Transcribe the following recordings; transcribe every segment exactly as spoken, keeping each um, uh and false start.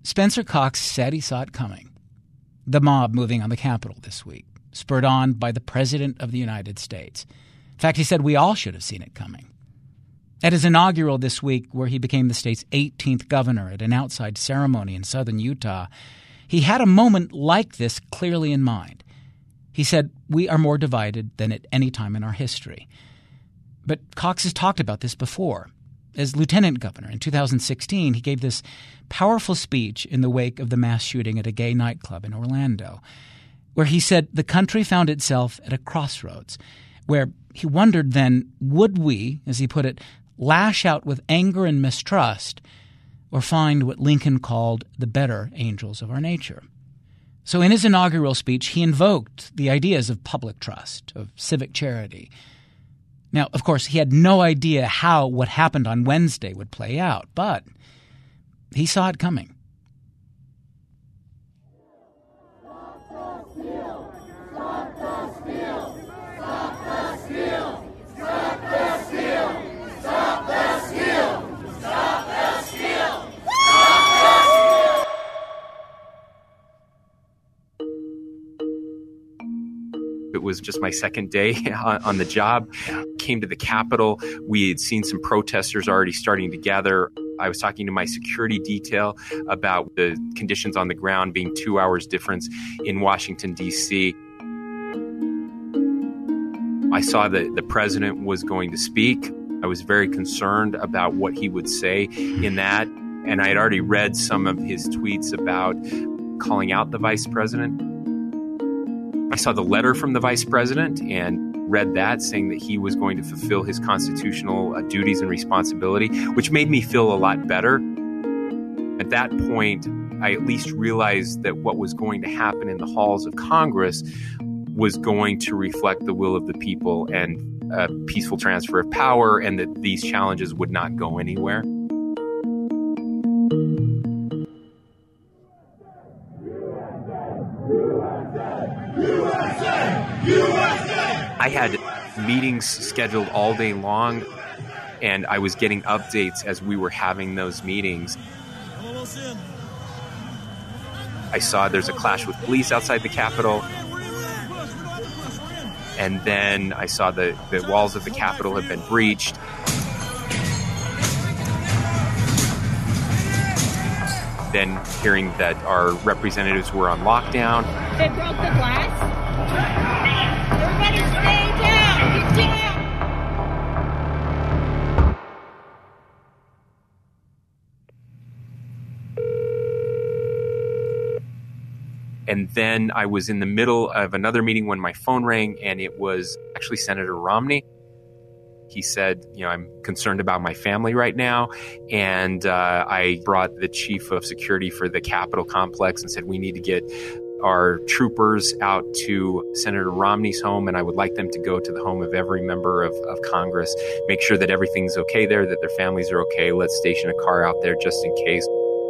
Spencer Cox said he saw it coming. The mob moving on the Capitol this week, spurred on by the President of the United States. In fact, he said we all should have seen it coming. At his inaugural this week, where he became the state's eighteenth governor at an outside ceremony in southern Utah, he had a moment like this clearly in mind. He said, "We are more divided than at any time in our history." But Cox has talked about this before. As lieutenant governor in two thousand sixteen, he gave this powerful speech in the wake of the mass shooting at a gay nightclub in Orlando, where he said the country found itself at a crossroads, where he wondered then, would we, as he put it, lash out with anger and mistrust, or find what Lincoln called the better angels of our nature? So in his inaugural speech, he invoked the ideas of public trust, of civic charity. Now, of course, he had no idea how what happened on Wednesday would play out, but he saw it coming. It was just my second day on the job. Came to the Capitol. We had seen some protesters already starting to gather. I was talking to my security detail about the conditions on the ground being two hours difference in Washington, D C I saw that the president was going to speak. I was very concerned about what he would say in that. And I had already read some of his tweets about calling out the vice president. I saw the letter from the vice president and read that, saying that he was going to fulfill his constitutional uh, duties and responsibility, which made me feel a lot better. At that point, I at least realized that what was going to happen in the halls of Congress was going to reflect the will of the people and a peaceful transfer of power, and that these challenges would not go anywhere. I had meetings scheduled all day long, and I was getting updates as we were having those meetings. I saw there's a clash with police outside the Capitol, and then I saw the, the walls of the Capitol have been breached. Then hearing that our representatives were on lockdown. They broke the glass. Everybody stay down. Get down. And then I was in the middle of another meeting when my phone rang, and it was actually Senator Romney. He said, you know, I'm concerned about my family right now. And uh, I brought the chief of security for the Capitol complex and said, we need to get our troopers out to Senator Romney's home, and I would like them to go to the home of every member of, of Congress, make sure that everything's okay there, that their families are okay. Let's station a car out there just in case.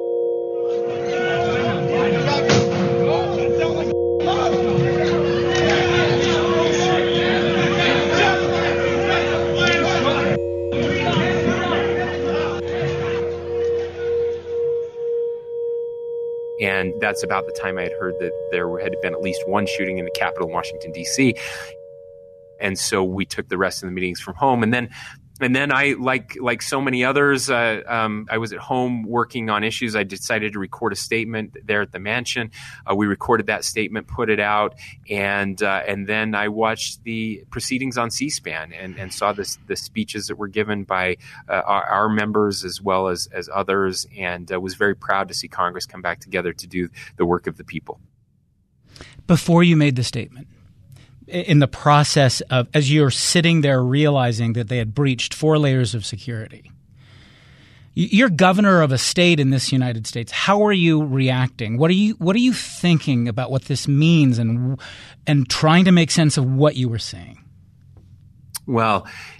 And that's about the time I had heard that there had been at least one shooting in the Capitol in Washington, D C And so we took the rest of the meetings from home. And then and then I, like like so many others, uh, um, I was at home working on issues. I decided to record a statement there at the mansion. Uh, we recorded that statement, put it out, and uh, and then I watched the proceedings on C-SPAN and, and saw this, the speeches that were given by uh, our, our members as well as, as others, and uh, was very proud to see Congress come back together to do the work of the people. Before you made the statement, in the process of, as you're sitting there realizing that they had breached four layers of security, you're governor of a state in this United States. How are you reacting? What are you What are you thinking about what this means, and and trying to make sense of what you were seeing? Well,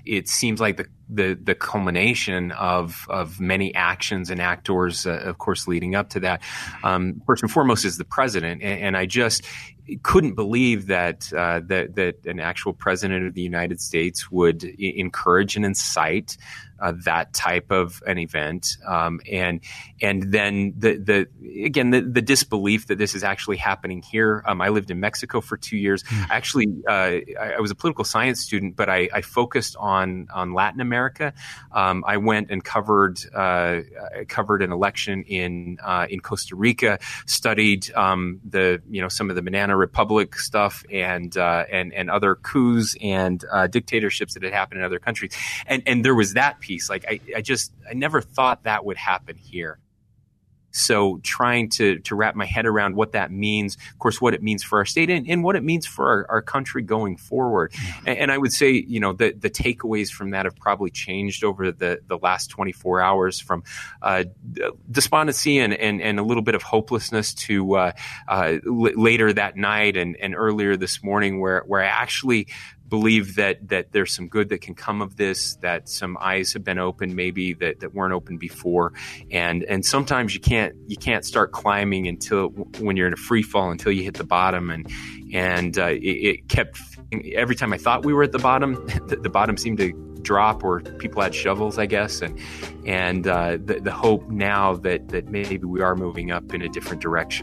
it seems like the the, the culmination of of many actions and actors, uh, of course, leading up to that. Um, first and foremost is the president, and, and I just couldn't believe that uh, that that an actual president of the United States would I- encourage and incite Uh, that type of an event, um, and and then the the again the, the disbelief that this is actually happening here. Um, I lived in Mexico for two years. Mm. Actually, uh, I, I was a political science student, but I, I focused on on Latin America. Um, I went and covered uh, covered an election in uh, in Costa Rica. Studied um, the you know some of the Banana Republic stuff and uh, and and other coups and uh, dictatorships that had happened in other countries, and and there was that piece. Like I, I just, I never thought that would happen here. So trying to to wrap my head around what that means, of course, what it means for our state and, and what it means for our, our country going forward. Mm-hmm. And, and I would say, you know, the, the takeaways from that have probably changed over the, the last twenty-four hours from uh, despondency and, and, and a little bit of hopelessness to uh, uh, l- later that night and, and earlier this morning where, where I actually believe that that there's some good that can come of this, that some eyes have been opened maybe that, that weren't open before. And and sometimes you can't you can't start climbing until when you're in a free fall until you hit the bottom. And and uh, it, it kept every time I thought we were at the bottom, the, the bottom seemed to drop or people had shovels, I guess. And and uh, the, the hope now that that maybe we are moving up in a different direction.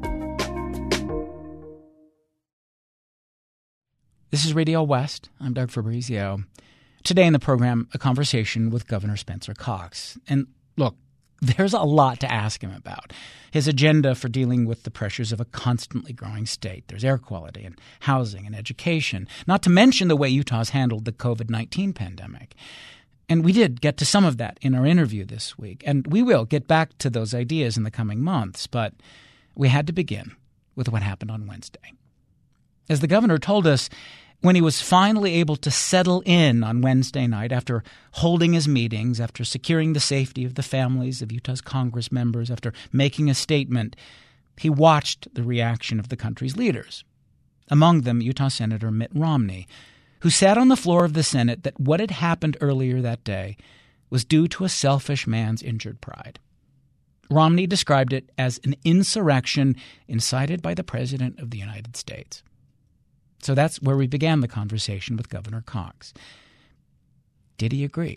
This is Radio West. I'm Doug Fabrizio. Today in the program, a conversation with Governor Spencer Cox. And look, there's a lot to ask him about. His agenda for dealing with the pressures of a constantly growing state. There's air quality and housing and education, not to mention the way Utah's handled the covid nineteen pandemic. And we did get to some of that in our interview this week. And we will get back to those ideas in the coming months. But we had to begin with what happened on Wednesday. As the governor told us, when he was finally able to settle in on Wednesday night after holding his meetings, after securing the safety of the families of Utah's Congress members, after making a statement, he watched the reaction of the country's leaders. Among them, Utah Senator Mitt Romney, who said on the floor of the Senate that what had happened earlier that day was due to a selfish man's injured pride. Romney described it as an insurrection incited by the President of the United States. So that's where we began the conversation with Governor Cox. Did he agree?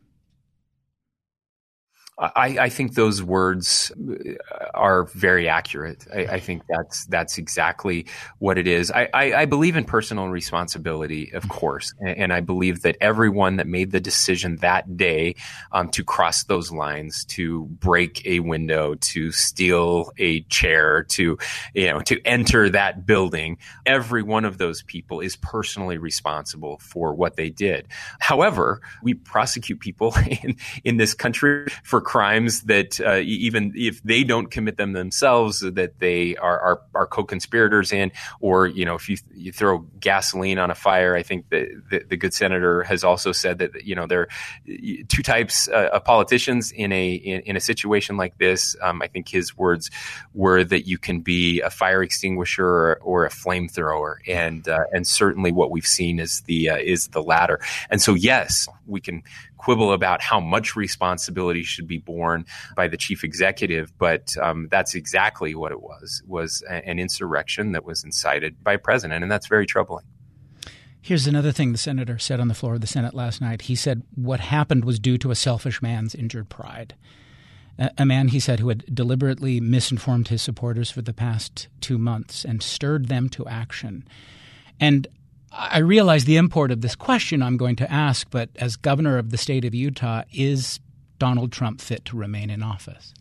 I, I think those words are very accurate. I, I think that's that's exactly what it is. I, I, I believe in personal responsibility, of course, and, and I believe that everyone that made the decision that day um, to cross those lines, to break a window, to steal a chair, to you know to enter that building, every one of those people is personally responsible for what they did. However, we prosecute people in, in this country for crimes that uh, even if they don't commit them themselves, that they are, are, are co-conspirators in, or, you know, if you, you throw gasoline on a fire, I think that the, the good senator has also said that, you know, there are two types uh, of politicians in a, in, in a situation like this. Um, I think his words were that you can be a fire extinguisher or, or a flamethrower. And, uh, and certainly what we've seen is the, uh, is the latter. And so, yes, we can quibble about how much responsibility should be borne by the chief executive, but um, that's exactly what it was, was a, an insurrection that was incited by a president, and that's very troubling. Here's another thing the senator said on the floor of the Senate last night. He said what happened was due to a selfish man's injured pride. A, a man, he said, who had deliberately misinformed his supporters for the past two months and stirred them to action. And I realize the import of this question I'm going to ask, but as governor of the state of Utah, is Donald Trump fit to remain in office?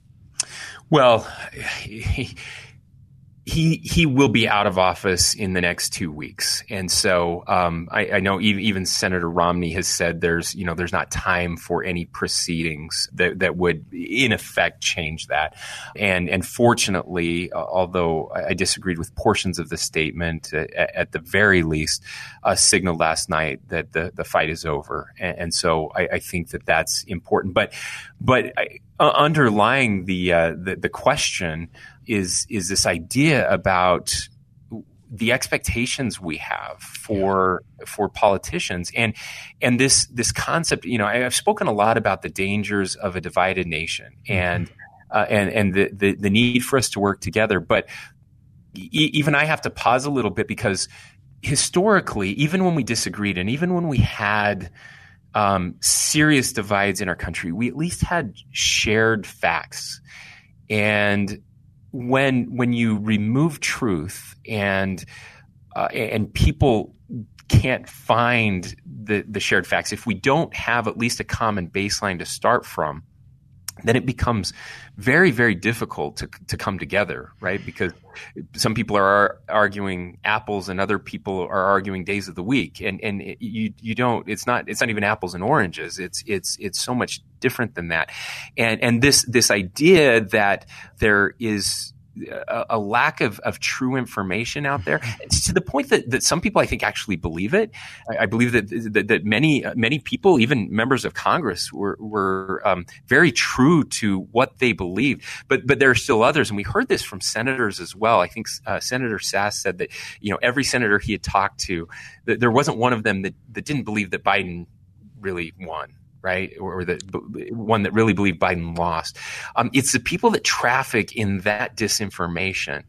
Well, he, he he will be out of office in the next two weeks, and so um, I, I know even, even Senator Romney has said there's you know there's not time for any proceedings that, that would in effect change that, and and fortunately, uh, although I disagreed with portions of the statement, uh, at the very least, uh, signaled last night that the, the fight is over, and, and so I, I think that that's important. But but I, uh, underlying the, uh, the the question is is this idea about the expectations we have for for politicians, and and this this concept. You know, I, I've spoken a lot about the dangers of a divided nation, and uh, and and the, the the need for us to work together. But e- even I have to pause a little bit, because historically, even when we disagreed, and even when we had um, serious divides in our country, we at least had shared facts. And when when you remove truth and uh, and people can't find the the shared facts, if we don't have at least a common baseline to start from, then it becomes very, very difficult to to come together, right? Because some people are arguing apples and other people are arguing days of the week, and and it, you you don't. It's not it's not even apples and oranges. It's it's it's so much different than that, and and this this idea that there is A, a lack of, of true information out there. It's to the point that, that some people, I think, actually believe it. I, I believe that, that that many many people, even members of Congress, were were um, very true to what they believed. But but there are still others, and we heard this from senators as well. I think uh, Senator Sass said that, you know, every senator he had talked to, that there wasn't one of them that, that didn't believe that Biden really won. Right, or the one that really believed Biden lost. Um, it's the people that traffic in that disinformation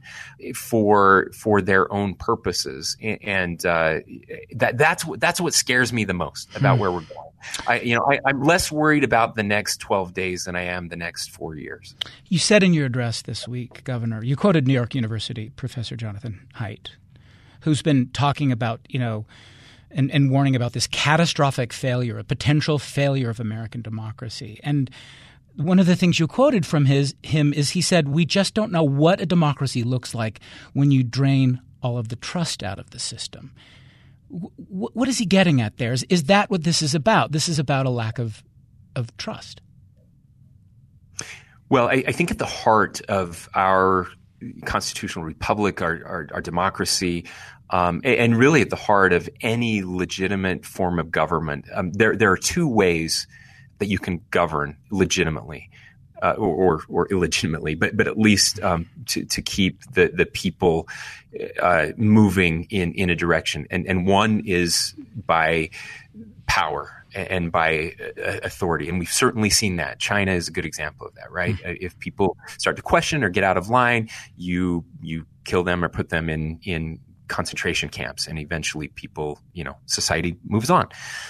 for for their own purposes, and uh, that that's what that's what scares me the most about hmm. where we're going. I, you know, I, I'm less worried about the next twelve days than I am the next four years. You said in your address this week, Governor, you quoted New York University Professor Jonathan Haidt, who's been talking about, you know. And, and warning about this catastrophic failure, a potential failure of American democracy. And one of the things you quoted from his him is he said, we just don't know what a democracy looks like when you drain all of the trust out of the system. W- what is he getting at there? Is, is that what this is about? This is about a lack of of trust. Well, I, I think at the heart of our constitutional republic, our, our, our democracy, Um, and really at the heart of any legitimate form of government, um, there there are two ways that you can govern legitimately, uh, or, or or illegitimately, but but at least um, to to keep the the people uh, moving in in a direction. And and one is by power and by authority, and we've certainly seen that. China is a good example of that, right? Mm-hmm. If people start to question or get out of line, you you kill them or put them in in concentration camps, and eventually people, you know, society moves on.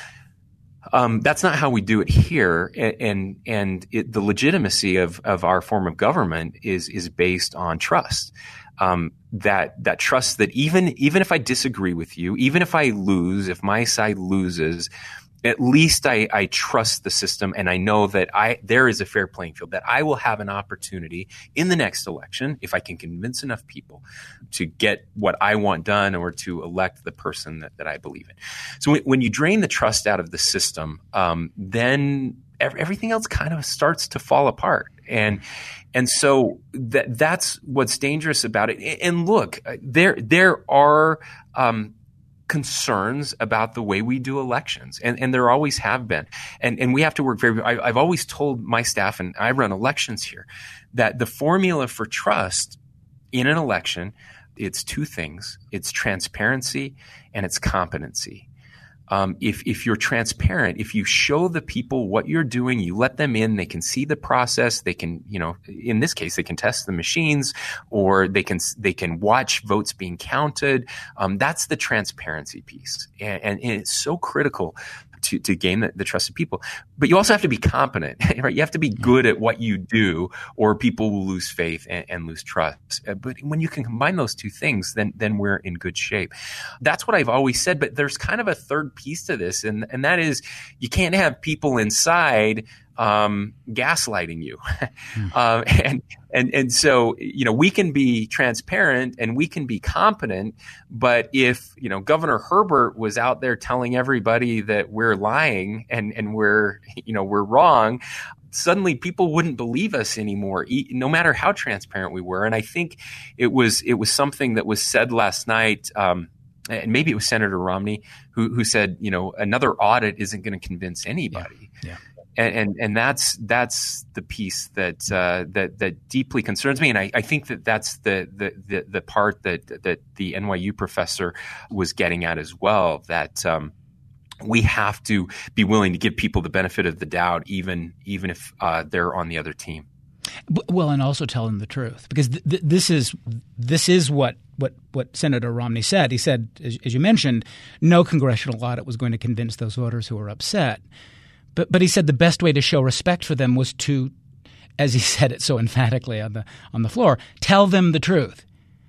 Um, that's not how we do it here, and and, and it, the legitimacy of of our form of government is is based on trust. Um, that that trust that even even if I disagree with you, even if I lose, if my side loses, at least I, I trust the system, and I know that I there is a fair playing field, that I will have an opportunity in the next election, if I can convince enough people to get what I want done or to elect the person that, that I believe in. So when, when you drain the trust out of the system, um, then ev- everything else kind of starts to fall apart. And and so that that's what's dangerous about it. And look, there there are um, concerns about the way we do elections, and, and there always have been. And and we have to work very. I, I've always told my staff, and I run elections here, that the formula for trust in an election, it's two things: it's transparency and it's competency. Um, if if you're transparent, if you show the people what you're doing, you let them in, they can see the process. They can, you know, in this case, they can test the machines, or they can they can watch votes being counted. Um, that's the transparency piece, and, and it's so critical to to gain the, the trust of people. But you also have to be competent, right? You have to be good at what you do, or people will lose faith and, and lose trust. But when you can combine those two things, then then we're in good shape. That's what I've always said. But there's kind of a third piece to this, and and that is you can't have people inside um, gaslighting you. Mm. uh, and, and, and so, you know, we can be transparent and we can be competent, but if, you know, Governor Herbert was out there telling everybody that we're lying and, and we're, you know, we're wrong, suddenly people wouldn't believe us anymore, no matter how transparent we were. And I think it was, it was something that was said last night, um, and maybe it was Senator Romney who, who said, you know, another audit isn't going to convince anybody. Yeah. Yeah. And, and and that's that's the piece that uh, that that deeply concerns me, and I, I think that that's the, the the the part that that the N Y U professor was getting at as well. That um, we have to be willing to give people the benefit of the doubt, even even if uh, they're on the other team. Well, and also tell them the truth, because th- th- this is this is what, what, what Senator Romney said. He said, as, as you mentioned, no congressional audit was going to convince those voters who were upset. But but he said the best way to show respect for them was to, as he said it so emphatically on the on the floor, tell them the truth.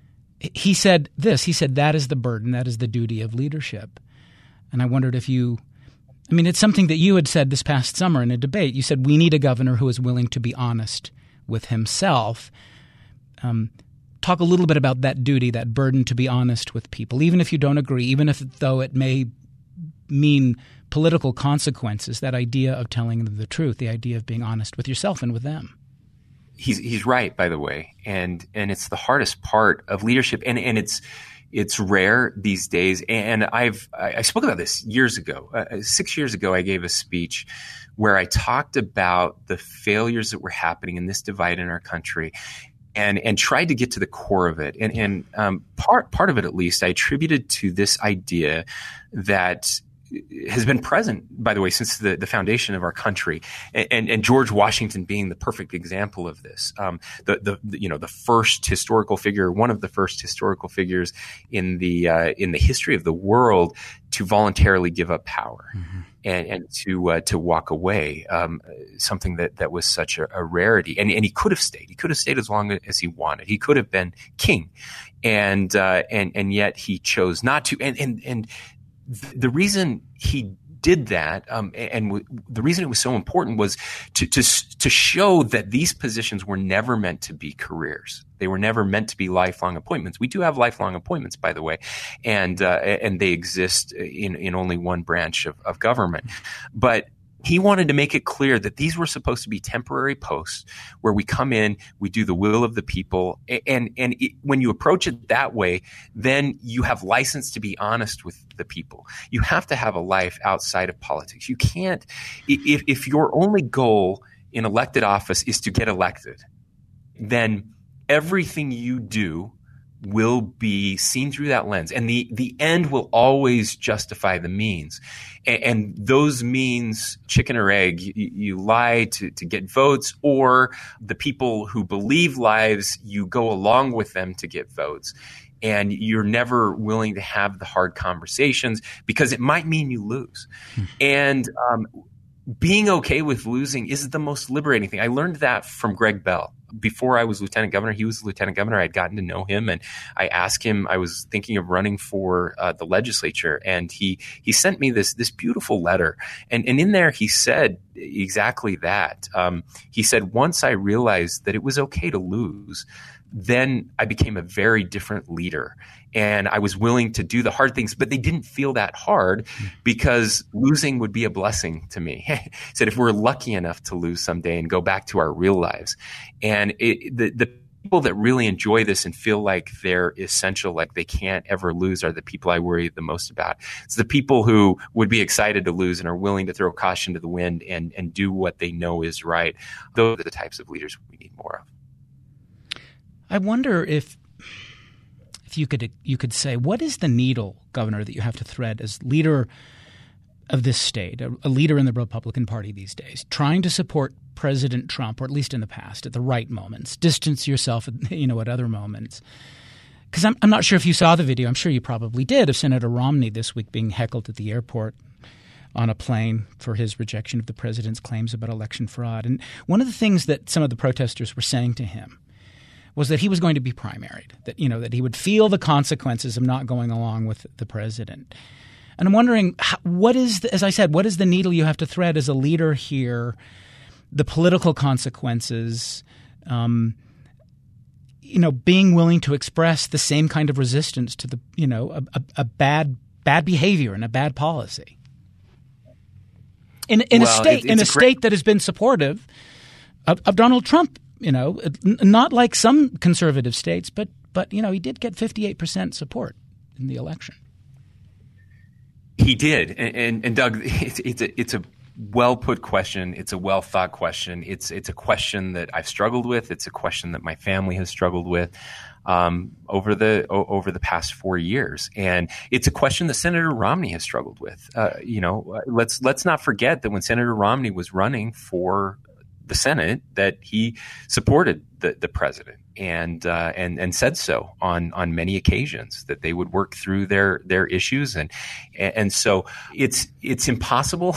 He said this. He said that is the burden, that is the duty of leadership. And I wondered if you – I mean, it's something that you had said this past summer in a debate. You said we need a governor who is willing to be honest with himself. Um, talk a little bit about that duty, that burden to be honest with people, even if you don't agree, even if though it may mean – political consequences, that idea of telling them the truth, the idea of being honest with yourself and with them. He's he's right, by the way, and and it's the hardest part of leadership, and and it's it's rare these days. And I've I, I spoke about this years ago. Uh, six years ago, I gave a speech where I talked about the failures that were happening in this divide in our country, and and tried to get to the core of it. And and um, part part of it, at least, I attributed to this idea that has been present, by the way, since the, the foundation of our country, and, and, and George Washington being the perfect example of this. Um, the, the, the you know the first historical figure, one of the first historical figures in the uh, in the history of the world to voluntarily give up power mm-hmm. and, and to uh, to walk away, um, something that, that was such a, a rarity. And and he could have stayed. He could have stayed as long as he wanted. He could have been king, and uh, and and yet he chose not to. And and and the reason he did that, um, and w- the reason it was so important, was to, to to show that these positions were never meant to be careers. They were never meant to be lifelong appointments. We do have lifelong appointments, by the way, and uh, and they exist in in only one branch of, of government. But he wanted to make it clear that these were supposed to be temporary posts where we come in, we do the will of the people. And, and it, when you approach it that way, then you have license to be honest with the people. You have to have a life outside of politics. You can't, if, if your only goal in elected office is to get elected, then everything you do will be seen through that lens. And the, the end will always justify the means. And, and those means, chicken or egg, you, you lie to, to get votes, or the people who believe lies, you go along with them to get votes. And you're never willing to have the hard conversations because it might mean you lose. Hmm. And um, being okay with losing is the most liberating thing. I learned that from Greg Bell. Before I was lieutenant governor, he was lieutenant governor. I had gotten to know him, and I asked him. I was thinking of running for uh, the legislature, and he he sent me this this beautiful letter. And and in there, he said exactly that. Um, he said, once I realized that it was okay to lose, then I became a very different leader. And I was willing to do the hard things, but they didn't feel that hard because losing would be a blessing to me. He said, if we're lucky enough to lose someday and go back to our real lives. And it, the, the people that really enjoy this and feel like they're essential, like they can't ever lose, are the people I worry the most about. It's the people who would be excited to lose and are willing to throw caution to the wind and, and do what they know is right. Those are the types of leaders we need more of. I wonder if if you could you could say, what is the needle, Governor, that you have to thread as leader of this state, a, a leader in the Republican Party these days, trying to support President Trump, or at least in the past, at the right moments, distance yourself, you know, at other moments? Because I'm, I'm not sure if you saw the video. I'm sure you probably did, of Senator Romney this week being heckled at the airport on a plane for his rejection of the president's claims about election fraud. And one of the things that some of the protesters were saying to him was that he was going to be primaried, that, you know, that he would feel the consequences of not going along with the president. And I'm wondering, how, what is, the, as I said, what is the needle you have to thread as a leader here, the political consequences, um, you know, being willing to express the same kind of resistance to the, you know, a, a, a bad bad behavior and a bad policy in, in well, a state it, in a, a state great- that has been supportive of, of Donald Trump. You know, not like some conservative states, but, but you know, he did get fifty-eight percent support in the election. He did. And, and, and Doug, it's, it's, a, it's a well put question. It's a well thought question. It's it's a question that I've struggled with. It's a question that my family has struggled with um, over the o- over the past four years, and it's a question that Senator Romney has struggled with. Uh, you know, let's let's not forget that when Senator Romney was running for the Senate, that he supported the, the president and uh, and and said so on on many occasions, that they would work through their their issues, and and so it's it's impossible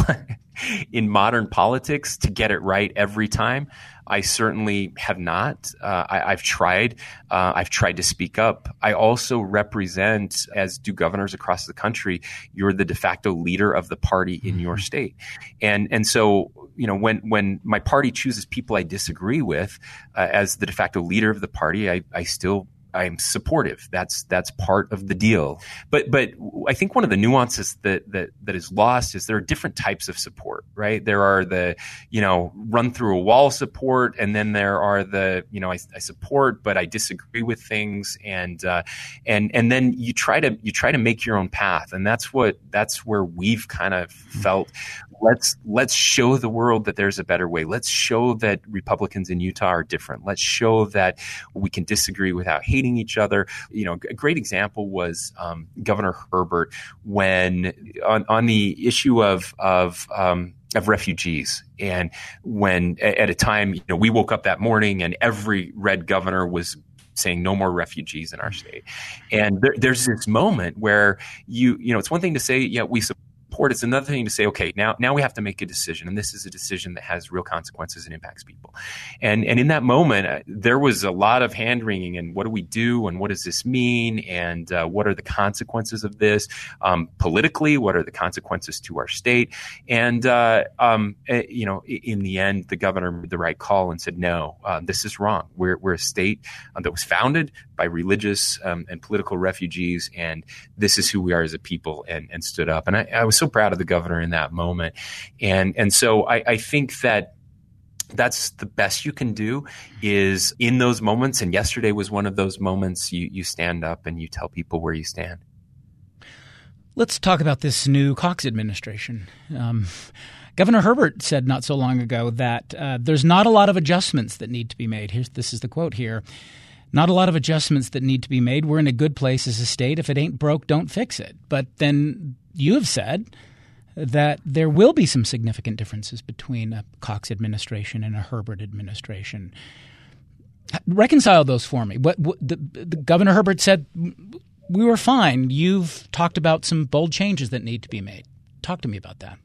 in modern politics to get it right every time. I certainly have not. Uh, I, I've tried. Uh, I've tried to speak up. I also represent, as do governors across the country, you're the de facto leader of the party in your state. And and so, you know, when, when my party chooses people I disagree with uh, as the de facto leader of the party, I, I still I'm supportive. That's that's part of the deal. But but I think one of the nuances that that that is lost is there are different types of support, right? There are the, you know, run through a wall support, and then there are the, you know, I, I support but I disagree with things, and uh, and and then you try to you try to make your own path, and that's what that's where we've kind of felt. Let's let's show the world that there's a better way. Let's show that Republicans in Utah are different. Let's show that we can disagree without hating each other. You know, a great example was um, Governor Herbert when on, on the issue of of um, of refugees, and when at a time, you know, we woke up that morning and every red governor was saying no more refugees in our state, and there, there's this moment where you you know it's one thing to say, yeah, we support. It's another thing to say, okay, now now we have to make a decision, and this is a decision that has real consequences and impacts people. And and in that moment, uh, there was a lot of hand wringing, and what do we do, and what does this mean, and uh, what are the consequences of this um, politically? What are the consequences to our state? And uh, um, uh, you know, in the end, the governor made the right call and said, no, uh, this is wrong. We're we're a state uh, that was founded by religious um, and political refugees, and this is who we are as a people, and, and stood up. And I, I was so proud of the governor in that moment. And and so I, I think that that's the best you can do is in those moments. And yesterday was one of those moments. You you stand up and you tell people where you stand. Let's talk about this new Cox administration. Um, Governor Herbert said not so long ago that uh, there's not a lot of adjustments that need to be made. Here's this is the quote here. Not a lot of adjustments that need to be made. We're in a good place as a state. If it ain't broke, don't fix it. But then you have said that there will be some significant differences between a Cox administration and a Herbert administration. Reconcile those for me. What, what the, the Governor Herbert said, we were fine. You've talked about some bold changes that need to be made. Talk to me about that.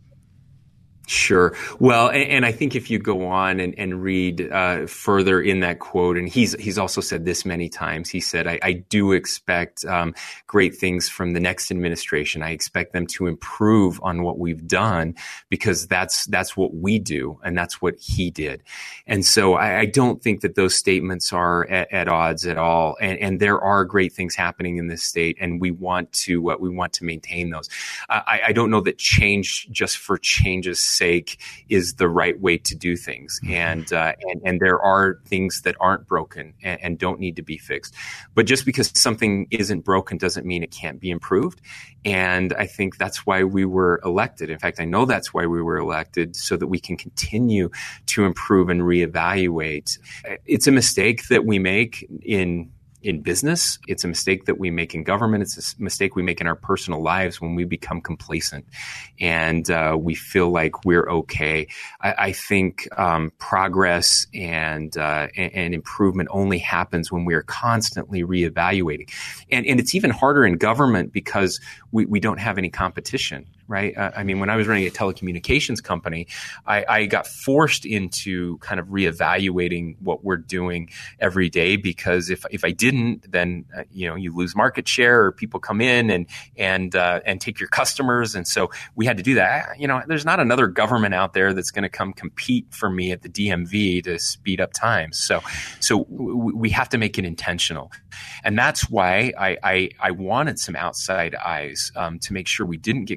Sure. Well, and, and I think if you go on and, and read uh, further in that quote, and he's he's also said this many times, he said, I, I do expect um, great things from the next administration. I expect them to improve on what we've done, because that's that's what we do, and that's what he did. And so I, I don't think that those statements are at, at odds at all. And, and there are great things happening in this state, and we want to uh, we want to maintain those. I, I don't know that change just for change's sake is the right way to do things. And, uh, and, and there are things that aren't broken and, and don't need to be fixed. But just because something isn't broken doesn't mean it can't be improved. And I think that's why we were elected. In fact, I know that's why we were elected, so that we can continue to improve and reevaluate. It's a mistake that we make in in business. It's a mistake that we make in government. It's a mistake we make in our personal lives when we become complacent and uh, we feel like we're okay. I, I think um, progress and, uh, and and improvement only happens when we are constantly reevaluating. And and it's even harder in government because we, we don't have any competition. Right. Uh, I mean, when I was running a telecommunications company, I, I got forced into kind of reevaluating what we're doing every day, because if if I didn't, then uh, you know you lose market share, or people come in and and uh, and take your customers, and so we had to do that. I, you know, there's not another government out there that's going to come compete for me at the D M V to speed up times. So so w- we have to make it intentional, and that's why I I, I wanted some outside eyes um, to make sure we didn't get complacent.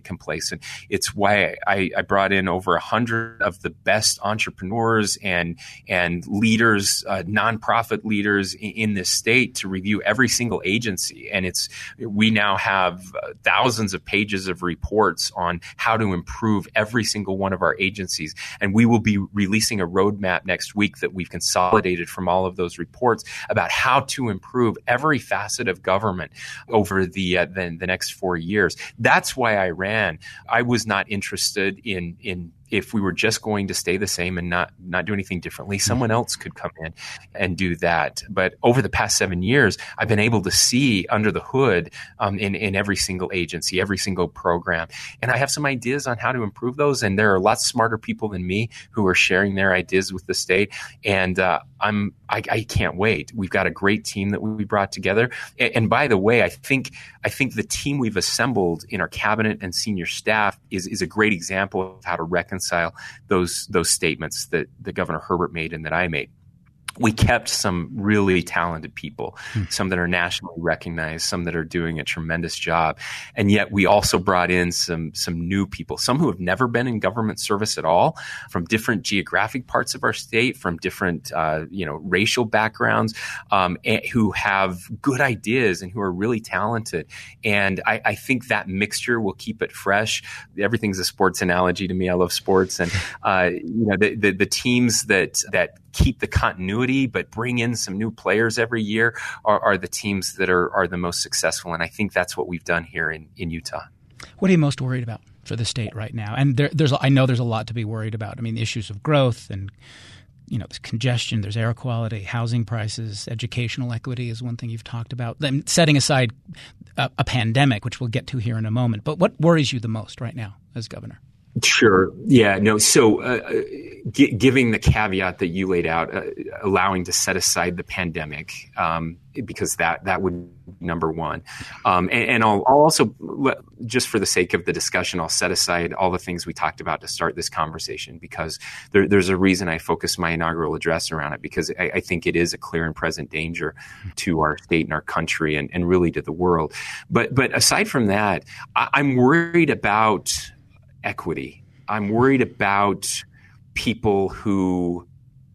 place. And it's why I, I brought in over a hundred of the best entrepreneurs and and leaders, uh, nonprofit leaders in, in this state to review every single agency. And it's we now have thousands of pages of reports on how to improve every single one of our agencies. And we will be releasing a roadmap next week that we've consolidated from all of those reports about how to improve every facet of government over the, uh, the the next four years. That's why I ran. I was not interested in in if we were just going to stay the same and not not do anything differently. Someone else could come in and do that. But over the past seven years, I've been able to see under the hood um, in in every single agency, every single program, and I have some ideas on how to improve those. And there are lots smarter people than me who are sharing their ideas with the state. And uh, I'm I, I can't wait. We've got a great team that we brought together. And, and by the way, I think I think the team we've assembled in our cabinet and senior staff is is a great example of how to reconcile those those statements that, that Governor Herbert made and that I made. We kept some really talented people, hmm. some that are nationally recognized, some that are doing a tremendous job. And yet we also brought in some some new people, some who have never been in government service at all, from different geographic parts of our state, from different uh, you know racial backgrounds, um, who have good ideas and who are really talented. And I, I think that mixture will keep it fresh. Everything's a sports analogy to me. I love sports, and uh, you know the, the the teams that that keep the continuity but bring in some new players every year are, are the teams that are, are the most successful. And I think that's what we've done here in, in Utah. What are you most worried about for the state right now? And there, there's I know there's a lot to be worried about. I mean, the issues of growth and you know, there's congestion, there's air quality, housing prices, educational equity is one thing you've talked about. Then setting aside a, a pandemic, which we'll get to here in a moment. But what worries you the most right now as governor? Sure. Yeah. No. So, uh, g- giving the caveat that you laid out, uh, allowing to set aside the pandemic, um, because that that would be number one. Um, and, and I'll, I'll also, just for the sake of the discussion, I'll set aside all the things we talked about to start this conversation, because there, there's a reason I focused my inaugural address around it, because I, I think it is a clear and present danger to our state and our country, and, and really to the world. But but aside from that, I, I'm worried about equity. I'm worried about people who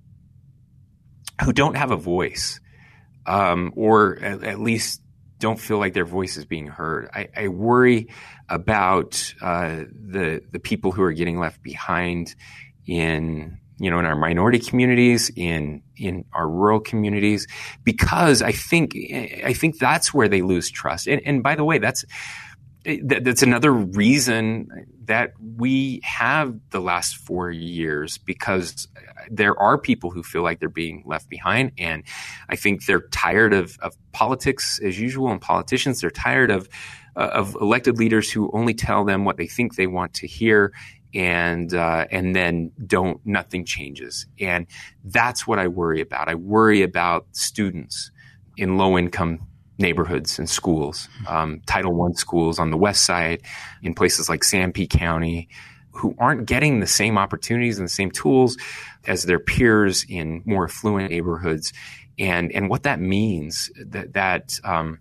who don't have a voice, um, or at, at least don't feel like their voice is being heard. I, I worry about uh, the the people who are getting left behind in you know in our minority communities, in in our rural communities, because I think I think that's where they lose trust. And, and by the way, that's. That's another reason that we have the last four years, because there are people who feel like they're being left behind. And I think they're tired of, of politics as usual, and politicians. They're tired of, uh, of elected leaders who only tell them what they think they want to hear, and uh, and then don't, nothing changes. And that's what I worry about. I worry about students in low income neighborhoods and schools, um, Title One schools on the west side, in places like Sanpete County, who aren't getting the same opportunities and the same tools as their peers in more affluent neighborhoods. And and what that means, that that um,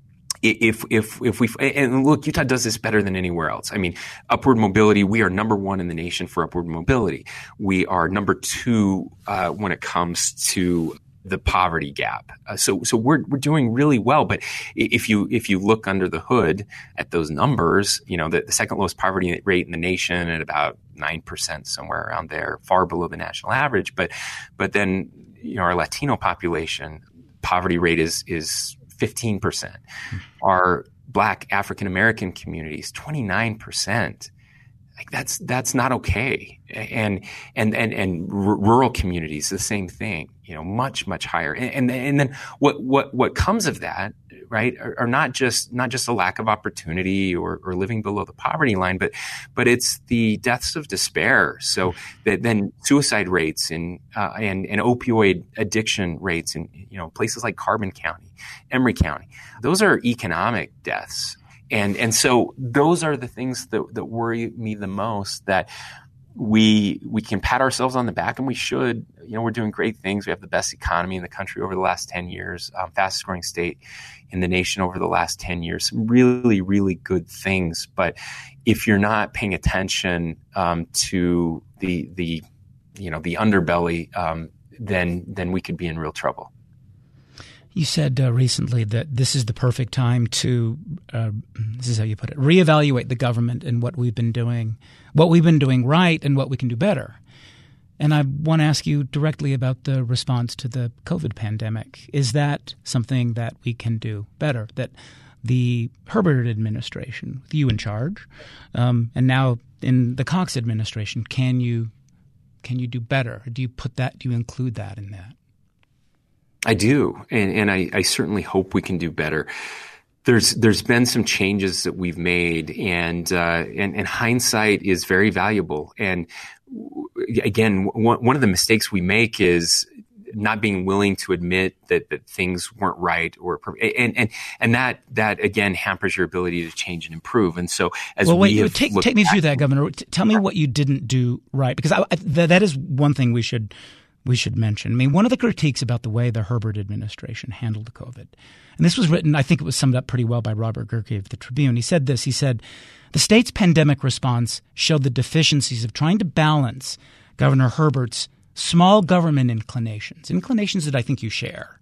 if if if we and look, Utah does this better than anywhere else. I mean, upward mobility, we are number one in the nation for upward mobility. We are number two uh, when it comes to the poverty gap. Uh, so, so we're we're doing really well. But if you if you look under the hood at those numbers, you know, the, the second lowest poverty rate in the nation at about nine percent, somewhere around there, far below the national average. But but then you know our Latino population poverty rate is is fifteen percent. Our Black African American communities, twenty-nine percent. Like that's that's not okay, and and and and r- rural communities the same thing. You know, much much higher. And and, and then what what what comes of that, right, are, are not just not just a lack of opportunity or, or living below the poverty line, but but it's the deaths of despair. So that then suicide rates and uh, and and opioid addiction rates in you know places like Carbon County, Emery County. Those are economic deaths. And and so those are the things that, that worry me the most, that we we can pat ourselves on the back, and we should. You know, we're doing great things. We have the best economy in the country over the last ten years, um, fastest growing state in the nation over the last ten years. Some really, really good things. But if you're not paying attention um, to the the you know the underbelly, um, then then we could be in real trouble. You said uh, recently that this is the perfect time to, uh, this is how you put it, reevaluate the government and what we've been doing, what we've been doing right and what we can do better. And I want to ask you directly about the response to the COVID pandemic. Is that something that we can do better, that the Herbert administration, with you in charge, um, and now in the Cox administration, can you can you do better? Do you put that, do you include that in that? I do, and, and I, I certainly hope we can do better. There's there's been some changes that we've made, and uh, and, and hindsight is very valuable. And again, one, one of the mistakes we make is not being willing to admit that, that things weren't right, or and and and that that again hampers your ability to change and improve. And so, as well, wait, we have take take me through that, Governor. Tell me what you didn't do right, because I, I, that, that is one thing we should. we should mention. I mean, one of the critiques about the way the Herbert administration handled COVID, and this was written, I think it was summed up pretty well by Robert Gehrke of the Tribune. He said this, he said, the state's pandemic response showed the deficiencies of trying to balance Governor Herbert's small government inclinations, inclinations that I think you share,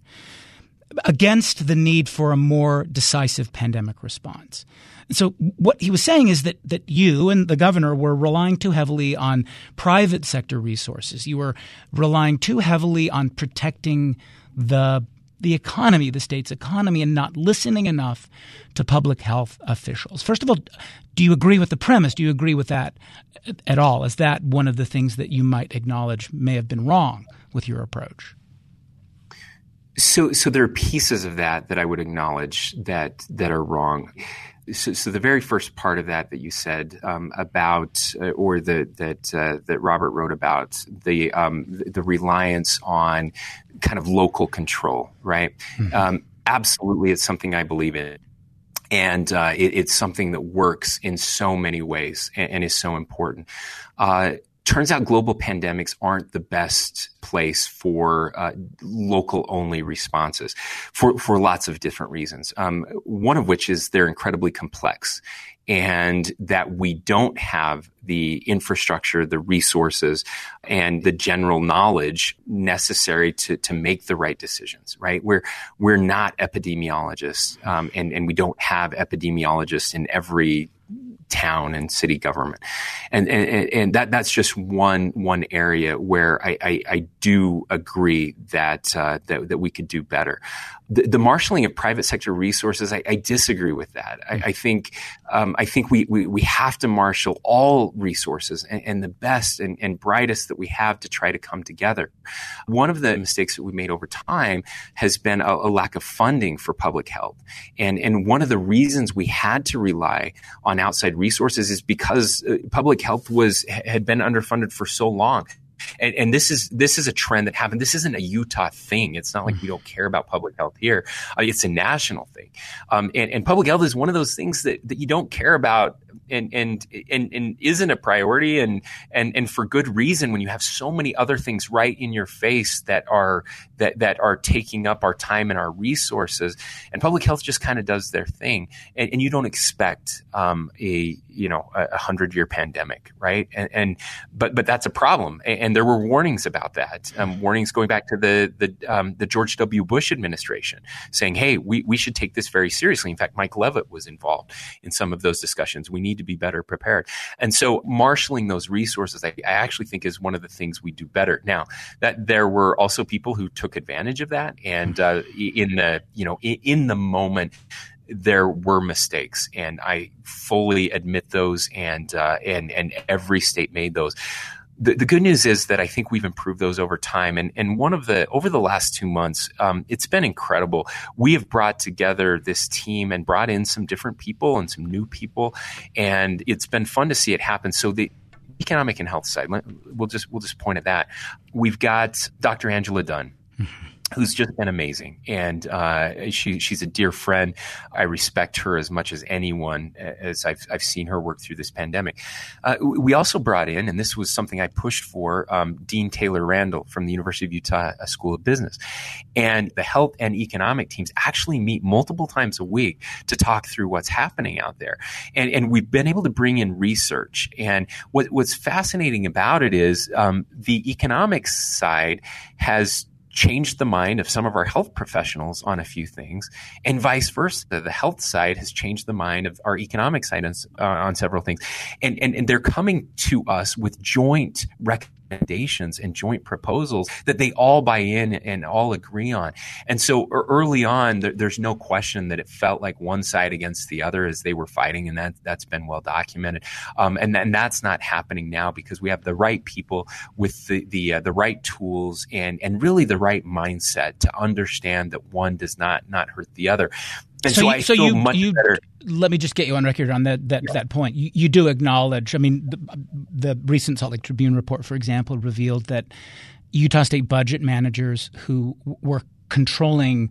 against the need for a more decisive pandemic response. So what he was saying is that that you and the governor were relying too heavily on private sector resources. You were relying too heavily on protecting the the economy, the state's economy, and not listening enough to public health officials. First of all, do you agree with the premise? Do you agree with that at all? Is that one of the things that you might acknowledge may have been wrong with your approach? So, so there are pieces of that that I would acknowledge that that are wrong. So, so the very first part of that that you said um, about, uh, or the, that uh, that Robert wrote about, the um, the, the reliance on kind of local control, right? Mm-hmm. Um, absolutely, it's something I believe in, and uh, it, it's something that works in so many ways and, and is so important. Uh, Turns out global pandemics aren't the best place for uh, local-only responses for, for lots of different reasons. Um, one of which is they're incredibly complex, and that we don't have the infrastructure, the resources, and the general knowledge necessary to to make the right decisions. Right? We're we're not epidemiologists, um, and and we don't have epidemiologists in every town and city government. And, and, and that, that's just one, one area where I, I, I do agree that, uh, that, that we could do better. The, the marshaling of private sector resources, I, I disagree with that. I, I think, um, I think we, we, we have to marshal all resources and, and the best and, and brightest that we have to try to come together. One of the mistakes that we made over time has been a, a lack of funding for public health. And, and one of the reasons we had to rely on outside resources is because uh, public health was had been underfunded for so long. And, and this is this is a trend that happened. This isn't a Utah thing. It's not like we don't care about public health here. Uh, it's a national thing. Um, and, and public health is one of those things that, that you don't care about and, and and and isn't a priority, and and and for good reason when you have so many other things right in your face that are that that are taking up our time and our resources. And public health just kind of does their thing, and, and you don't expect um, a you know a hundred year pandemic, right? And, and but but that's a problem, and, and there were warnings about that. Um, warnings going back to the the um, the George W. Bush administration, saying, "Hey, we we should take this very seriously." In fact, Mike Leavitt was involved in some of those discussions. We need to be better prepared, and so marshaling those resources, I, I actually think, is one of the things we do better. Now, that there were also people who took advantage of that, and uh, in the you know in, in the moment, there were mistakes, and I fully admit those, and uh, and and every state made those. The, the good news is that I think we've improved those over time. And, and one of the, over the last two months, um, it's been incredible. We have brought together this team and brought in some different people and some new people. And it's been fun to see it happen. So the economic and health side, we'll just, we'll just point at that. We've got Doctor Angela Dunn. who's just been amazing. And uh, she she's a dear friend. I respect her as much as anyone as I've I've seen her work through this pandemic. Uh, we also brought in, and this was something I pushed for, um, Dean Taylor Randall from the University of Utah School of Business. And the health and economic teams actually meet multiple times a week to talk through what's happening out there. And and we've been able to bring in research. And what what's fascinating about it is um, the economics side has changed the mind of some of our health professionals on a few things, and vice versa. The health side has changed the mind of our economic side on, uh, on several things. And, and, and they're coming to us with joint recommendations and joint proposals that they all buy in and all agree on. And so early on, there, there's no question that it felt like one side against the other as they were fighting, and that, that's been well documented. Um, and, and that's not happening now because we have the right people with the the, uh, the right tools and, and really the right mindset to understand that one does not not hurt the other. And so, so, you, I so feel you, much you, better. Let me just get you on record on that that, yeah. that point. You, you do acknowledge, I mean, the, the recent Salt Lake Tribune report, for example, revealed that Utah State budget managers who were controlling,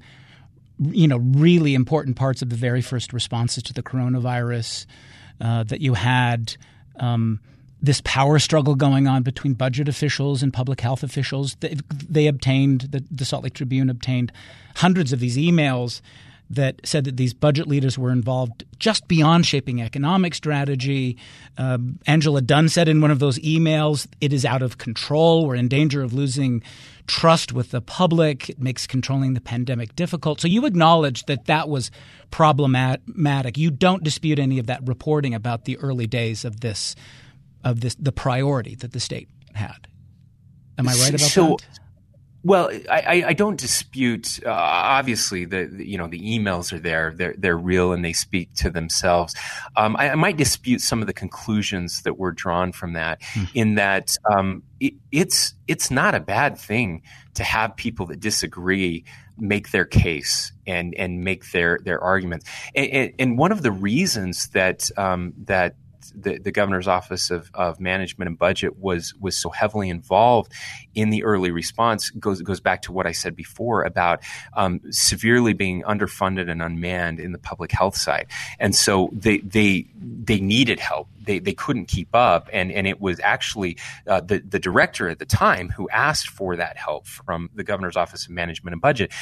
you know, really important parts of the very first responses to the coronavirus, uh, that you had um, this power struggle going on between budget officials and public health officials. They, they obtained, the, the Salt Lake Tribune obtained hundreds of these emails that said that these budget leaders were involved just beyond shaping economic strategy. Um, Angela Dunn said in one of those emails, it is out of control. We're in danger of losing trust with the public. It makes controlling the pandemic difficult. So you acknowledge that that was problematic. You don't dispute any of that reporting about the early days of this, of this, the priority that the state had. Am I right about so, that? Well, I, I don't dispute. Uh, obviously, the, the you know the emails are there; they're they're real and they speak to themselves. Um, I, I might dispute some of the conclusions that were drawn from that. Hmm. In that, um, it, it's it's not a bad thing to have people that disagree make their case and and make their their arguments. And, and, and one of the reasons that um, that The, the governor's office of, of management and budget was was so heavily involved in the early response goes goes back to what I said before about um, severely being underfunded and unmanned in the public health side, and so they they they needed help. They they couldn't keep up, and and it was actually uh, the the director at the time who asked for that help from the governor's office of management and budget.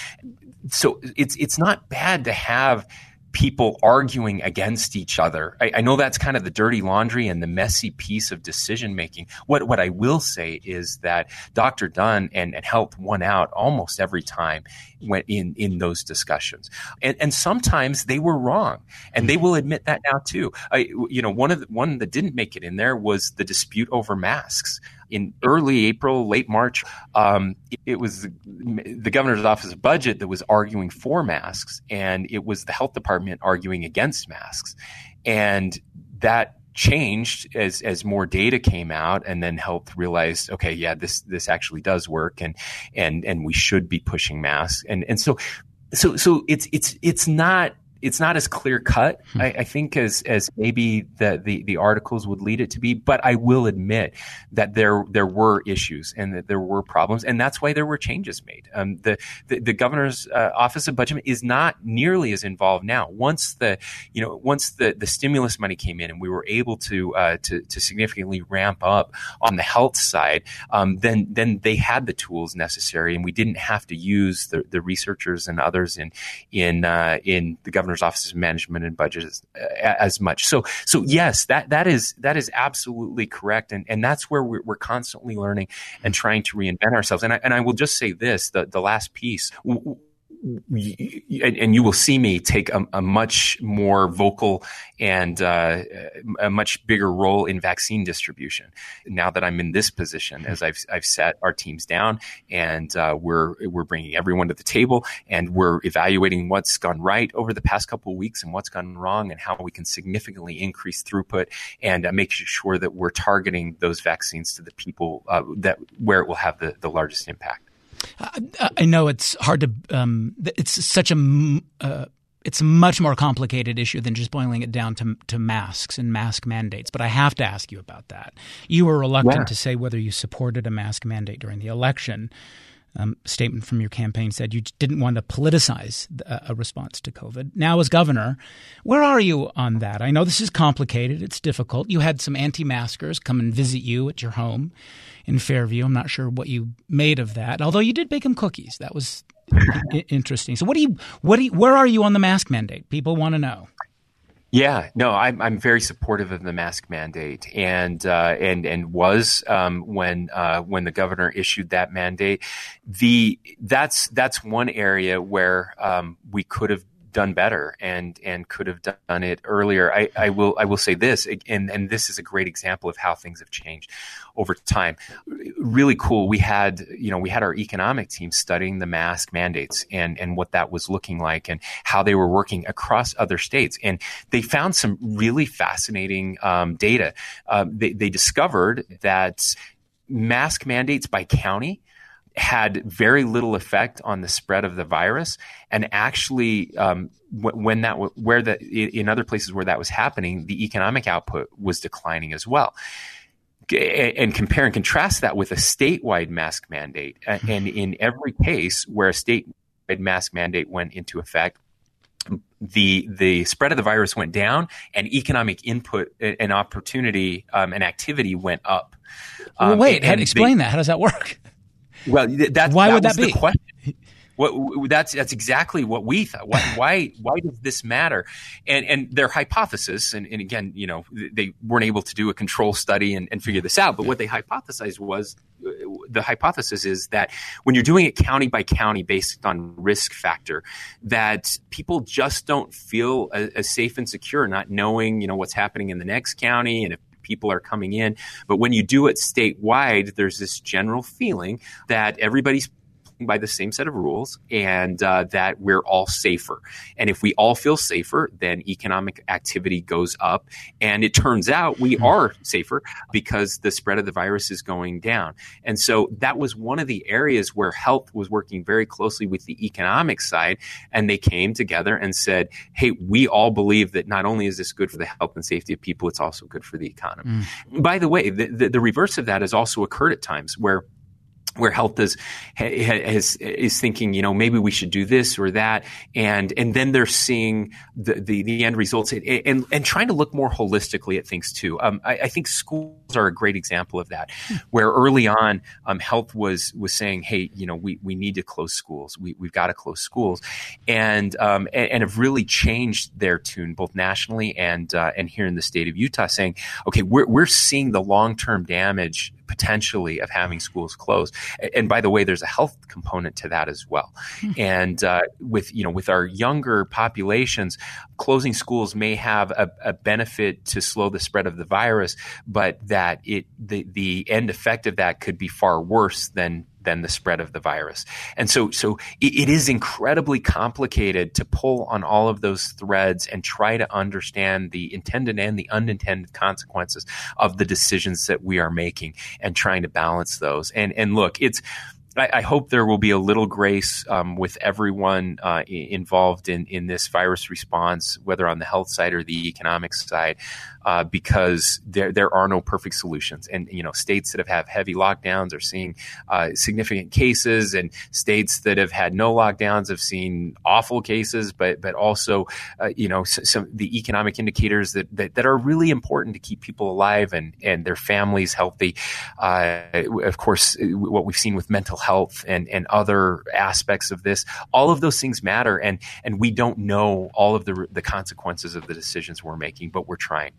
So it's it's not bad to have people arguing against each other. I, I know that's kind of the dirty laundry and the messy piece of decision making. What what I will say is that Doctor Dunn and, and Health won out almost every time when in, in those discussions. And, and sometimes they were wrong, and they will admit that now too. I, you know, one of the, one that didn't make it in there was the dispute over masks. In early April, late March, um, it, it was the, the governor's office of budget that was arguing for masks, and it was the health department arguing against masks. And that changed as as more data came out, and then health realized, okay, yeah, this this actually does work, and and and we should be pushing masks. And and so so so it's it's it's not. It's not as clear cut, hmm. I, I think, as as maybe the, the the articles would lead it to be. But I will admit that there there were issues and that there were problems, and that's why there were changes made. Um, the, the the governor's uh, office of budget is not nearly as involved now. Once the you know once the, the stimulus money came in and we were able to uh, to to significantly ramp up on the health side, um, then then they had the tools necessary, and we didn't have to use the, the researchers and others in in uh, in the governor's office of management and budget as, uh, as much. So, so yes, that that is that is absolutely correct, and and that's where we're, we're constantly learning and trying to reinvent ourselves. And I and I will just say this: the the last piece. W- and you will see me take a, a much more vocal and uh, a much bigger role in vaccine distribution now that I'm in this position, as I've I've set our teams down, and uh, we're we're bringing everyone to the table, and we're evaluating what's gone right over the past couple of weeks and what's gone wrong, and how we can significantly increase throughput and uh, make sure that we're targeting those vaccines to the people uh, that where it will have the, the largest impact. I know it's hard to um, – it's such a uh, – it's a much more complicated issue than just boiling it down to to masks and mask mandates. But I have to ask you about that. You were reluctant yeah. to say whether you supported a mask mandate during the election. Um, statement from your campaign said you didn't want to politicize a, a response to COVID. Now, as governor, where are you on that? I know this is complicated. It's difficult. You had some anti-maskers come and visit you at your home in Fairview. I'm not sure what you made of that, although you did bake them cookies. That was I- interesting. So what do you, what do you, where are you on the mask mandate? People want to know. Yeah, no, I'm I'm very supportive of the mask mandate, and uh, and and was um, when uh, when the governor issued that mandate. The that's that's one area where um, we could have done better and and could have done it earlier. I, I will I will say this, and and this is a great example of how things have changed over time. Really cool. We had you know we had our economic team studying the mask mandates and and what that was looking like and how they were working across other states, and they found some really fascinating um, data. Um, they, they discovered that mask mandates by county had very little effect on the spread of the virus, and actually, um, w- when that w- where the in other places where that was happening, the economic output was declining as well. G- and compare and contrast that with a statewide mask mandate, and in every case where a statewide mask mandate went into effect, the the spread of the virus went down, and economic input and opportunity um, and activity went up. Um, well, wait, and, and explain they, that. How does that work? Well, that's why that would was that be? The question. What, that's that's exactly what we thought. Why why why does this matter? And and their hypothesis, and, and again, you know, they weren't able to do a control study and, and figure this out. But what they hypothesized was, the hypothesis is that when you're doing it county by county based on risk factor, that people just don't feel as, as safe and secure, not knowing, you know, what's happening in the next county and if people are coming in. But when you do it statewide, there's this general feeling that everybody's playing by the same set of rules, and uh, that we're all safer. And if we all feel safer, then economic activity goes up. And it turns out we are safer because the spread of the virus is going down. And so that was one of the areas where health was working very closely with the economic side. And they came together and said, hey, we all believe that not only is this good for the health and safety of people, it's also good for the economy. Mm. By the way, the, the, the reverse of that has also occurred at times where where health is, has, is thinking, you know, maybe we should do this or that. And, and then they're seeing the, the, the end results and, and, and trying to look more holistically at things too. Um, I, I think schools are a great example of that, where early on, um, health was, was saying, hey, you know, we, we need to close schools. We, we've got to close schools, and, um, and, and have really changed their tune both nationally and, uh, and here in the state of Utah, saying, okay, we're, we're seeing the long-term damage potentially of having schools closed. And by the way, there's a health component to that as well. Mm-hmm. And uh, with, you know, with our younger populations, closing schools may have a, a benefit to slow the spread of the virus, but that it the, the end effect of that could be far worse than than the spread of the virus. And so, so it, it is incredibly complicated to pull on all of those threads and try to understand the intended and the unintended consequences of the decisions that we are making and trying to balance those. And, and look, it's, I, I hope there will be a little grace um, with everyone uh, involved in, in this virus response, whether on the health side or the economic side, uh, because there there are no perfect solutions. And you know, states that have had heavy lockdowns are seeing uh, significant cases, and states that have had no lockdowns have seen awful cases. But but also, uh, you know, some, some the economic indicators that, that that are really important to keep people alive and and their families healthy. Uh, of course, what we've seen with mental health and, and other aspects of this, all of those things matter. And, and we don't know all of the, the consequences of the decisions we're making, but we're trying.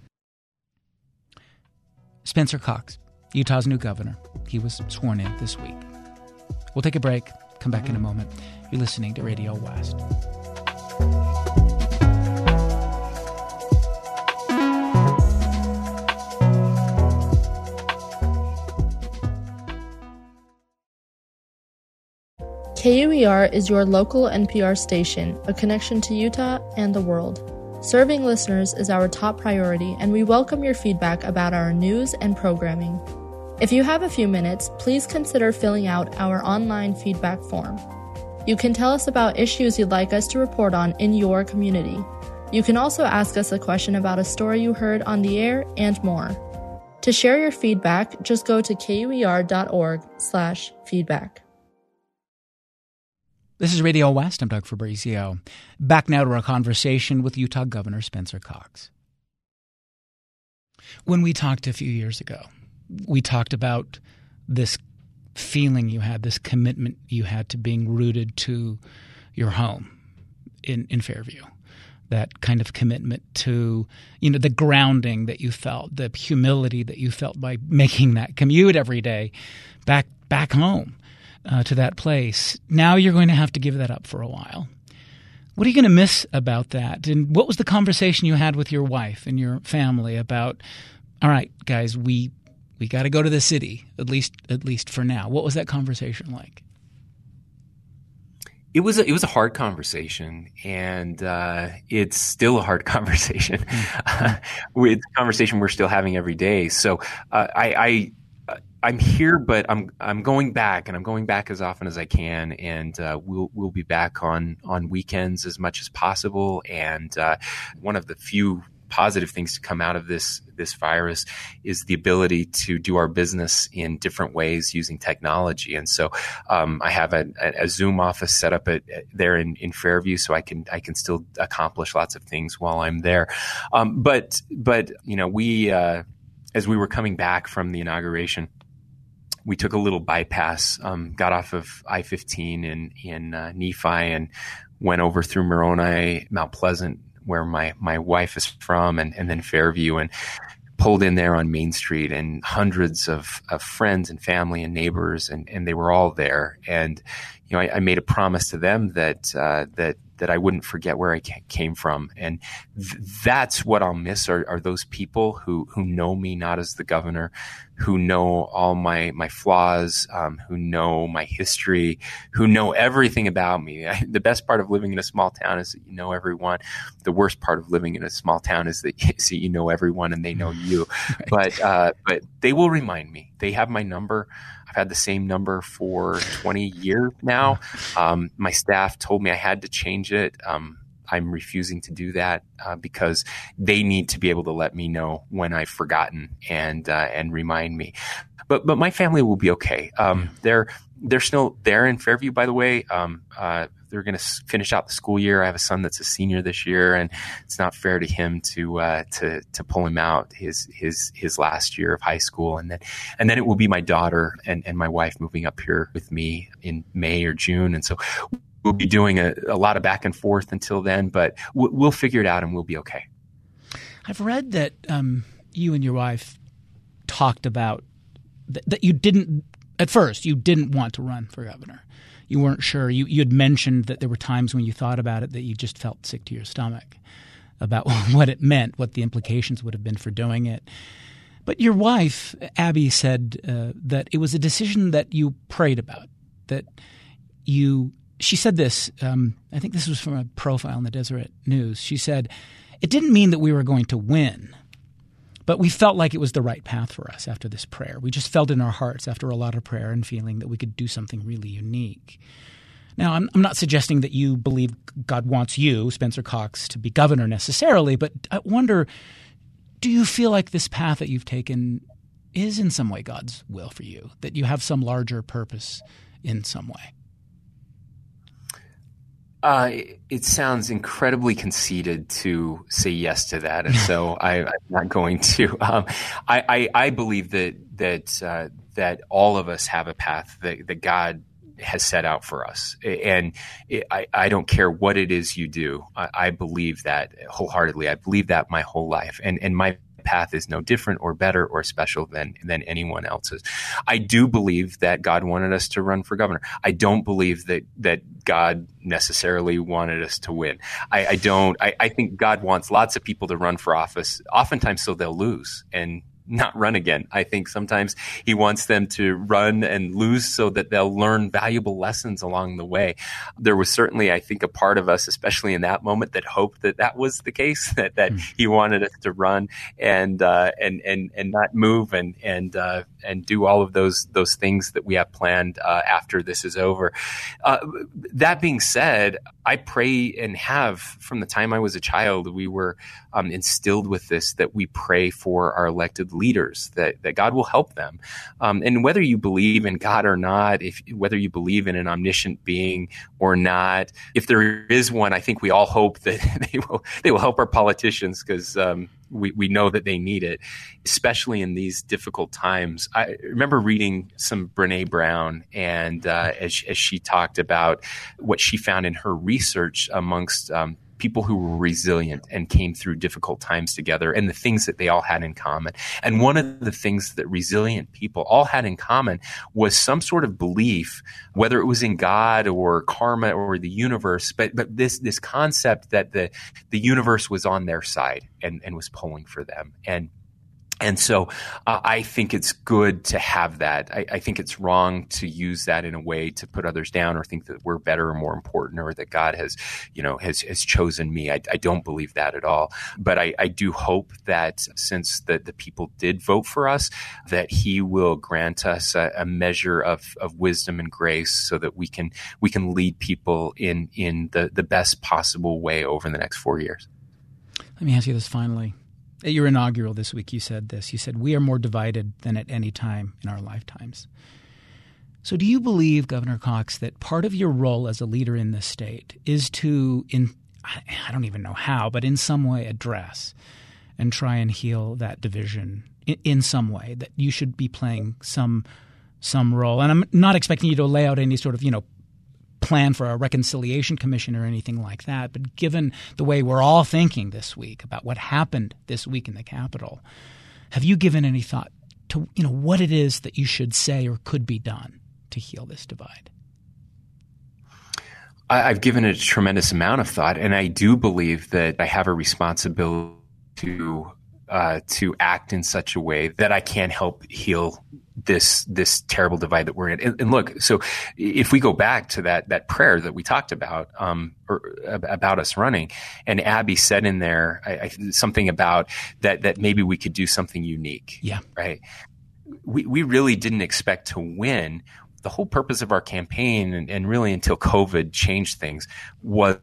Spencer Cox, Utah's new governor. He was sworn in this week. We'll take a break, come back in a moment. You're listening to Radio West. K U E R is your local N P R station, a connection to Utah and the world. Serving listeners is our top priority, and we welcome your feedback about our news and programming. If you have a few minutes, please consider filling out our online feedback form. You can tell us about issues you'd like us to report on in your community. You can also ask us a question about a story you heard on the air and more. To share your feedback, just go to kuer.org slash feedback. This is Radio West. I'm Doug Fabrizio. Back now to our conversation with Utah Governor Spencer Cox. When we talked a few years ago, we talked about this feeling you had, this commitment you had to being rooted to your home in, in Fairview. That kind of commitment to, you know, the grounding that you felt, the humility that you felt by making that commute every day back back home uh, to that place. Now you're going to have to give that up for a while. What are you going to miss about that? And what was the conversation you had with your wife and your family about, all right, guys, we we got to go to the city, at least at least for now. What was that conversation like? It was a, it was a hard conversation, and uh, it's still a hard conversation. Mm-hmm. It's a conversation we're still having every day. So uh, I, I I'm here, but I'm I'm going back, and I'm going back as often as I can, and uh, we'll we'll be back on on weekends as much as possible. And uh, one of the few positive things to come out of this this virus is the ability to do our business in different ways using technology. And so um, I have a, a Zoom office set up at, at there in, in Fairview, so I can I can still accomplish lots of things while I'm there. Um, but but you know we uh, as we were coming back from the inauguration, we took a little bypass, um, got off of I fifteen in in uh, Nephi and went over through Moroni, Mount Pleasant, where my, my wife is from, and, and then Fairview, and pulled in there on Main Street, and hundreds of, of friends and family and neighbors, and, and they were all there. And, you know, I, I made a promise to them that, uh, that, that I wouldn't forget where I came from. And th- that's what I'll miss are, are those people who, who know me not as the governor, who know all my, my flaws, um, who know my history, who know everything about me. I, the best part of living in a small town is that you know everyone. The worst part of living in a small town is that, is that you know everyone and they know you. Right. But, uh, but they will remind me. They have my number. I've had the same number for twenty years now. Um, my staff told me I had to change it. Um, I'm refusing to do that uh, because they need to be able to let me know when I've forgotten and uh, and remind me. But but my family will be okay. Um, they're they're still there in Fairview, by the way. Um, uh, they're going to finish out the school year. I have a son that's a senior this year, and it's not fair to him to uh, to to pull him out his his his last year of high school, and then and then it will be my daughter and, and my wife moving up here with me in May or June, and so we'll be doing a, a lot of back and forth until then. But we'll, we'll figure it out, and we'll be okay. I've read that um, you and your wife talked about th- that you didn't at first you didn't want to run for governor. You weren't sure. You you had mentioned that there were times when you thought about it that you just felt sick to your stomach about what it meant, what the implications would have been for doing it. But your wife, Abby, said uh, that it was a decision that you prayed about, that you – she said this um, – I think this was from a profile in the Deseret News. She said, it didn't mean that we were going to win, but we felt like it was the right path for us after this prayer. We just felt in our hearts after a lot of prayer and feeling that we could do something really unique. Now, I'm, I'm not suggesting that you believe God wants you, Spencer Cox, to be governor necessarily, but I wonder, do you feel like this path that you've taken is in some way God's will for you, that you have some larger purpose in some way? Uh, it sounds incredibly conceited to say yes to that, and so I, I'm not going to. Um, I, I, I believe that that uh, that all of us have a path that, that God has set out for us, and it, I, I don't care what it is you do. I, I believe that wholeheartedly. I believe that my whole life, and and my path is no different or better or special than than anyone else's. I do believe that God wanted us to run for governor. I don't believe that that God necessarily wanted us to win. I, I don't. I, I think God wants lots of people to run for office, oftentimes so they'll lose and not run again. I think sometimes he wants them to run and lose so that they'll learn valuable lessons along the way. There was certainly, I think, a part of us, especially in that moment, that hoped that that was the case, that, that mm. he wanted us to run and uh, and and and not move and and uh, and do all of those those things that we have planned uh, after this is over. Uh, that being said, I pray and have from the time I was a child, we were um, instilled with this, that we pray for our elected leaders, that, that God will help them. Um, and whether you believe in God or not, if whether you believe in an omniscient being or not, if there is one, I think we all hope that they will they will help our politicians, because um, we, we know that they need it, especially in these difficult times. I remember reading some Brene Brown, and uh, as, as she talked about what she found in her research amongst um, people who were resilient and came through difficult times together, and the things that they all had in common. And one of the things that resilient people all had in common was some sort of belief, whether it was in God or karma or the universe, but but this this concept that the the universe was on their side and, and was pulling for them. And And so uh, I think it's good to have that. I, I think it's wrong to use that in a way to put others down or think that we're better or more important, or that God has, you know, has, has chosen me. I, I don't believe that at all. But I, I do hope that since the, the people did vote for us, that he will grant us a, a measure of, of wisdom and grace so that we can we can lead people in, in the, the best possible way over the next four years. Let me ask you this finally. At your inaugural this week, you said this. You said, "We are more divided than at any time in our lifetimes." So do you believe, Governor Cox, that part of your role as a leader in this state is to, in I don't even know how, but in some way address and try and heal that division in, in some way, that you should be playing some some role? And I'm not expecting you to lay out any sort of, you know, plan for a reconciliation commission or anything like that. But given the way we're all thinking this week about what happened this week in the Capitol, have you given any thought to, you know, what it is that you should say or could be done to heal this divide? I've given it a tremendous amount of thought, and I do believe that I have a responsibility to uh, to act in such a way that I can help heal this this terrible divide that we're in. And, and look, so if we go back to that that prayer that we talked about, um, or about us running, and Abby said in there I, I, something about that that maybe we could do something unique. Yeah, right. We we really didn't expect to win. The whole purpose of our campaign, and, and really until COVID changed things, was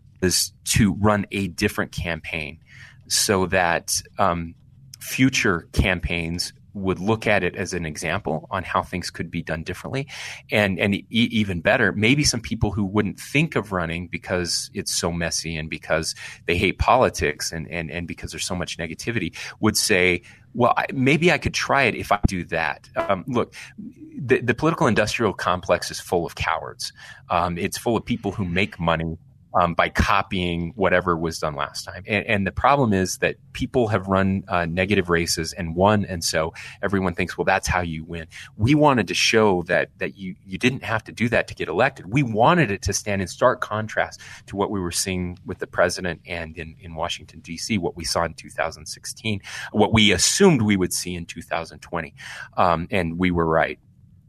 to run a different campaign, so that um, future campaigns would look at it as an example on how things could be done differently. And and e- even better, maybe some people who wouldn't think of running because it's so messy and because they hate politics and, and, and because there's so much negativity would say, well, I, maybe I could try it if I do that. Um, look, the, the political industrial complex is full of cowards. Um, it's full of people who make money Um, by copying whatever was done last time. And, and the problem is that people have run uh, negative races and won, and so everyone thinks, well, that's how you win. We wanted to show that that you, you didn't have to do that to get elected. We wanted it to stand in stark contrast to what we were seeing with the president and in, in Washington, D C, what we saw in two thousand sixteen, what we assumed we would see in two thousand twenty. Um, and we were right.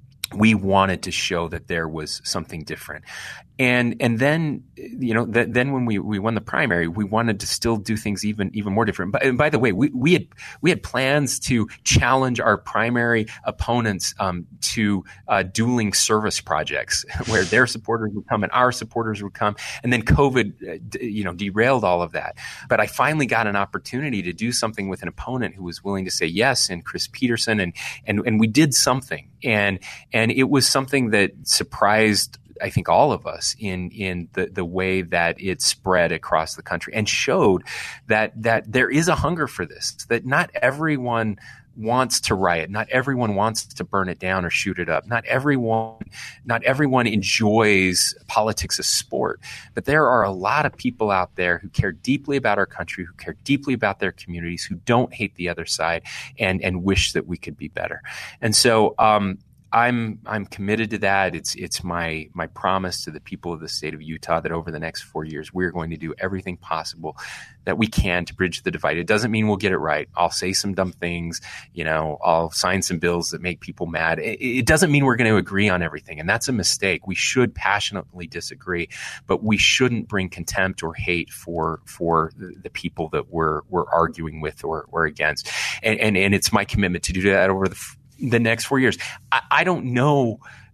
We wanted to show that there was something different. And and then, you know, th- then when we, we won the primary, we wanted to still do things even even more different. But and by the way, we, we had we had plans to challenge our primary opponents um, to uh, dueling service projects, where their supporters would come and our supporters would come. And then COVID, uh, d- you know, derailed all of that. But I finally got an opportunity to do something with an opponent who was willing to say yes, and Chris Peterson, and and and we did something, and and it was something that surprised, I think, all of us in in the, the way that it spread across the country, and showed that that there is a hunger for this, that not everyone wants to riot, not everyone wants to burn it down or shoot it up, not everyone not everyone enjoys politics as sport, but there are a lot of people out there who care deeply about our country, who care deeply about their communities, who don't hate the other side, and and wish that we could be better. And so um I'm I'm committed to that. It's it's my my promise to the people of the state of Utah that over the next four years we're going to do everything possible that we can to bridge the divide. It doesn't mean we'll get it right. I'll say some dumb things, you know, I'll sign some bills that make people mad. It, it doesn't mean we're going to agree on everything, and that's a mistake. We should passionately disagree, but we shouldn't bring contempt or hate for for the people that we're we're arguing with or or against. And and, and it's my commitment to do that over the the next four years. I, I don't know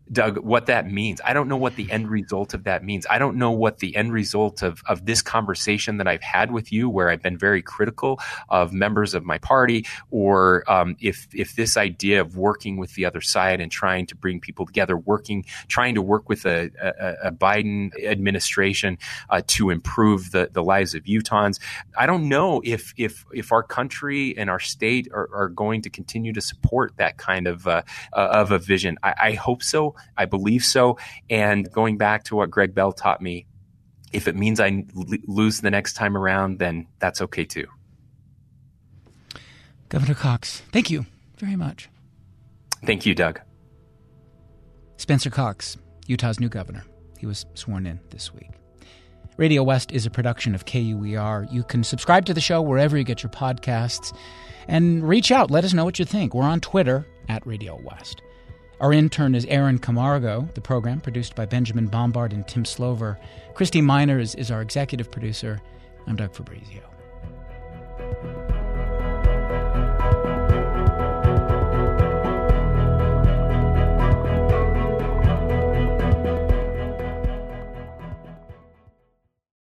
Doug, what that means. I don't know what the end result of that means. I don't know what the end result of, of this conversation that I've had with you, where I've been very critical of members of my party, or um, if if this idea of working with the other side and trying to bring people together, working, trying to work with a, a, a Biden administration uh, to improve the, the lives of Utahns. I don't know if if if our country and our state are, are going to continue to support that kind of uh, uh, of a vision. I, I hope so. I believe so. And going back to what Greg Bell taught me, if it means I l- lose the next time around, then that's okay too. Governor Cox, thank you very much. Thank you, Doug. Spencer Cox, Utah's new governor. He was sworn in this week. Radio West is a production of K U E R. You can subscribe to the show wherever you get your podcasts and reach out. Let us know what you think. We're on Twitter at Radio West. Our intern is Aaron Camargo. The program produced by Benjamin Bombard and Tim Slover. Christy Miners is our executive producer. I'm Doug Fabrizio.